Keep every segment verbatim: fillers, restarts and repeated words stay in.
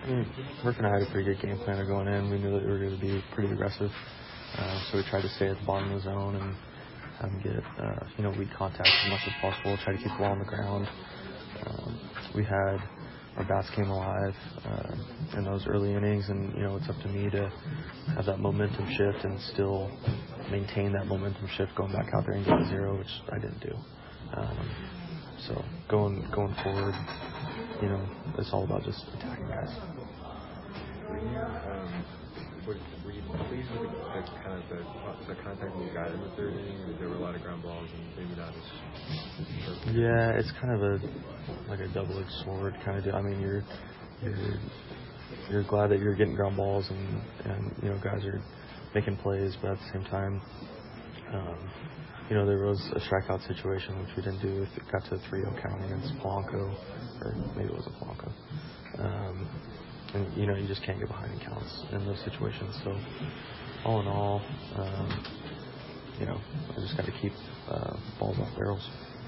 Mm, Murph and I had a pretty good game plan going in. We knew that we were going to be pretty aggressive, uh, so we tried to stay at the bottom of the zone and have them get uh, you know weak contact as much as possible. Try to keep the ball on the ground. Um, we had our bats came alive uh, in those early innings, and you know it's up to me to have that momentum shift and still maintain that momentum shift going back out there and getting zero, which I didn't do. Um, so going going forward, you know, it's all about just attacking guys. Were you, um, were, were you pleased with the, the kind of the, the contact you got in the third inning? There were a lot of ground balls and maybe not as perfect. Yeah, it's kind of a like a double-edged sword kind of deal. I mean, you're you're you're glad that you're getting ground balls and and you know guys are making plays, but at the same time, um, you know, there was a strikeout situation which we didn't do. It got to a three oh count against Polanco, or maybe it wasn't Polanco. Um, and you know, you just can't get behind in counts in those situations. So, all in all, um, you know, I just got to keep uh, balls off barrels.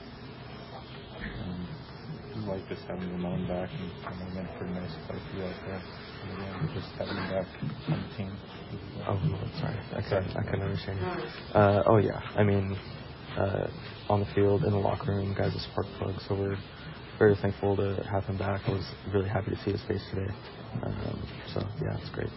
Um, you like just having the momentum back, and I mean, a pretty nice play for you out there. And again, just having you back on the team. Oh, sorry, I couldn't, I couldn't understand you. Uh, oh yeah, I mean, uh, on the field, in the locker room, guys are spark plugs, so we're very thankful to have him back. I was really happy to see his face today. Um, so yeah, it's great.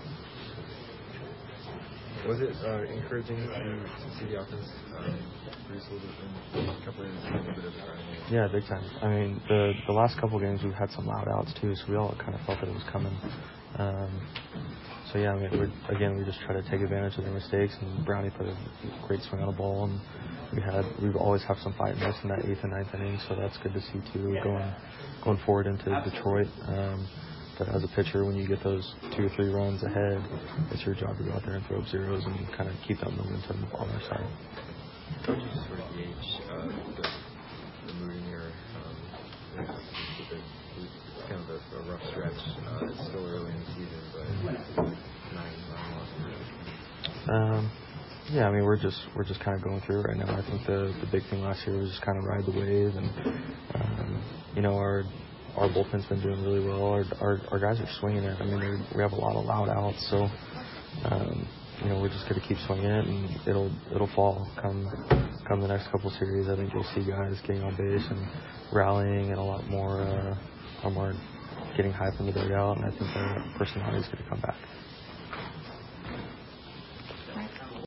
Was it uh, encouraging to, to see the offense um, produce a little bit in a couple of innings, a little bit of it right? Yeah, big time. I mean, the the last couple games we've had some loud outs too, so we all kind of felt that it was coming. Um, so yeah, I mean, we're, again, we just try to take advantage of their mistakes, and Brownie put a great swing on the ball, and we had we've always have some fight in this in that eighth and ninth inning, so that's good to see too, going going forward into Detroit. Um, But as a pitcher, when you get those two or three runs ahead, it's your job to go out there and throw up zeros and kind of keep that momentum on our side. How would you sort of gauge uh, the, the mood in your um, it's, it's kind of a, a rough stretch. Uh, it's still early in the season, but nine, nine losses. Um, yeah, I mean we're just we're just kind of going through it right now. I think the the big thing last year was just kind of ride the wave, and um, you know our. Our bullpen's been doing really well. Our our, our guys are swinging it. I mean, we have a lot of loud outs, so um, you know we're just going to keep swinging it, and it'll it'll fall come come the next couple series. I think you'll see guys getting on base and rallying, and a lot more uh, a lot more getting high from the dugout. And I think their personality is going to come back.